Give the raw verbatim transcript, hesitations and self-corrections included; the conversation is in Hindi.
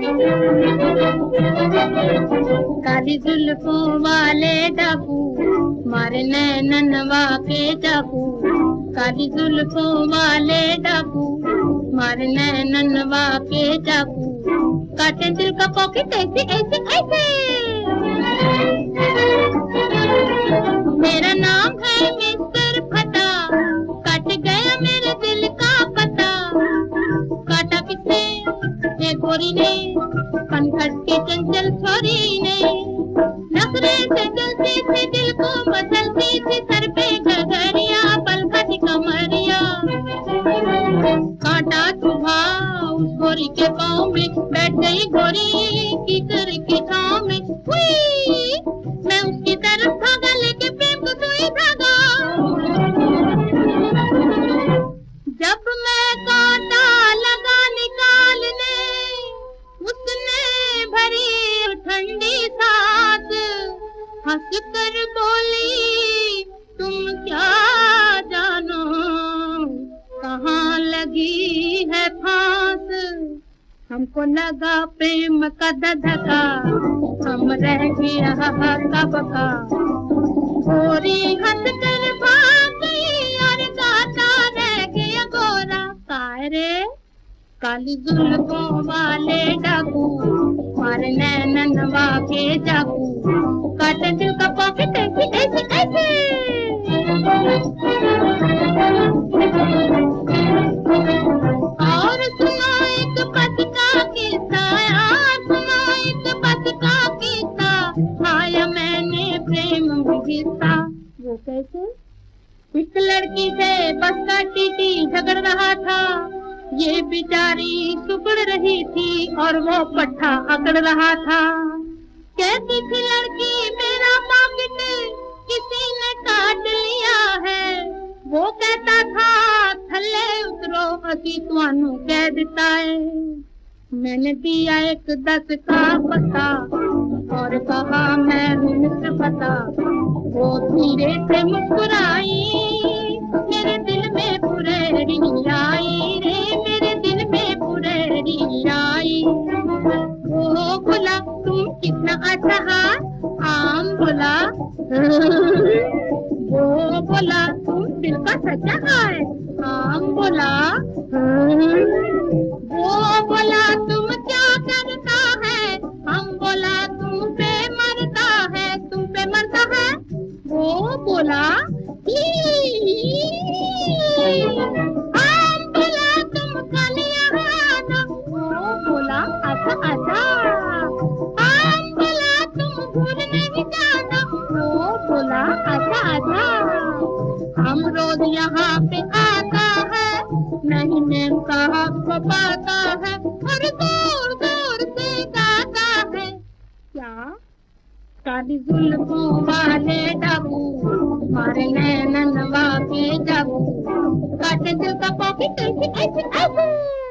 काली जुल्फों वाले डाकू मारे नैननवा के चाकू। काली जुल्फों वाले डाकू मारे नैननवा के चाकू। काटे दिल का पॉकेट ऐसे ऐसे ऐसे। मेरा नाम है मिस्टर फटा, कट गया मेरे दिल का पता। काटा किसने? ये गोरी ने, पनघट की चंचल छोरी ने। नखरे से जलती थी दिल को मसलती थी, सर पे घघरिया पलखती कमरिया। काटा चुभा उस गोरी के पाँव में, बैठ गई गोरी कीकर की छाँव में। हुई मैं उसकी तरफ भागा, लेके प्रेम को सुई धागा। जब मैं कांटा लगा निकालने, उसने भरी ठंडी सांस हंस कर बोली, तुम क्या जानो कहाँ लगी है फांस। हमको लगा प्रेम का धधका, हम रह गया हक्का बका। गोरी हंस कर भाग गई और गाता रह गया गोरा। काय रे? काली जुल्फों वाले डाकू मारे नैननवा के चाकू। काटे दिल का पॉकेट ऐसे ऐसे ऐसे। और सुना एक पति का किस्सा, और सुना एक पति का किस्सा। खाया मैंने प्रेम में हिस्सा। वो कैसे? एक लड़की से बस का टीटी झगड़ रहा था। ये बेचारी सुगड़ रही थी और वो पट्टा अकड़ रहा था। कहती थी लड़की, मेरा पॉकेट किसी ने काट लिया है। वो कहता था, थल्ले उतरो असी तुहानू कह देता है। मैंने दिया एक दस का पता और कहा मैं हूँ मिस्टर पता। वो धीरे से मुस्कुराई, मेरे दिल में फुरेरी आई रे, मेरे दिल में फुरेरी आई। वो बोला, तुम कितना अच्छा आम बोला। वो बोला, तुम दिल का सच्चा है आम बोला। वो बोला, तुम क्या करता है? हम बोला, तुम पे मरता है। तुम पे मरता है? वो बोला, हम बोला, तुम कालिया आना। वो बोला, अच्छा अच्छा। हम बोला, तुम भूल नहीं जाना। वो बोला, अच्छा अच्छा। हम रोज यहाँ पे आता है, नहीं मेम साहब को पाता है और दूर दूर से गाता है। क्या? काली जुल्फों वाले डाकू मारे नैननवा के चाकू। काटे दिल का पॉकेट ऐसे ऐसे ऐसे।